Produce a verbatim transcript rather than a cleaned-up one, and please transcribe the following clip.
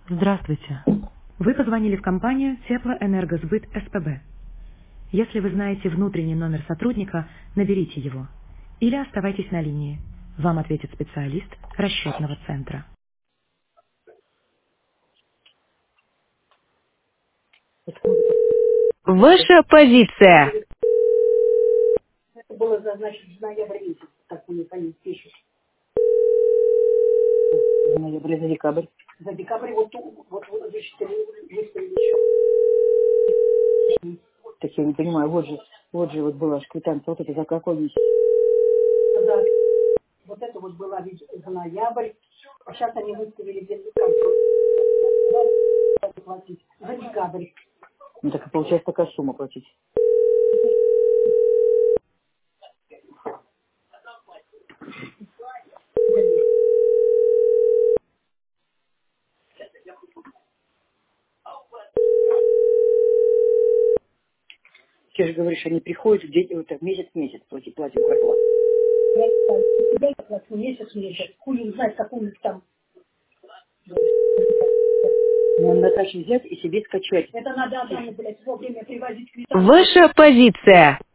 Здравствуйте. Вы позвонили в компанию Теплоэнергосбыт СПБ. Если вы знаете внутренний номер сотрудника, наберите его. Или оставайтесь на линии. Вам ответит специалист расчетного центра. Ваша позиция. Это было назначено в ноябре месяц, так мне конец пишет. За ноябрь, за декабрь. За декабрь вот, ту- вот, вот выставили, выставили еще. Так я не понимаю, вот же, вот же вот была ж квитанция, вот это за какой месяц? За- вот это вот была ведь за ноябрь, а сейчас они выставили где-то контроль. Платить. За декабрь. Ну так и получается такая сумма платить. Ты же говоришь, они приходят, где вот, так, месяц-месяц платить, платим квартплату. Я я плачу месяц месяц. Хуй не знает, как у них там. Ну, надо дачу взять и себе скачать. Это надо, Адаму, блядь, вовремя привозить квитанцию. Ваша позиция.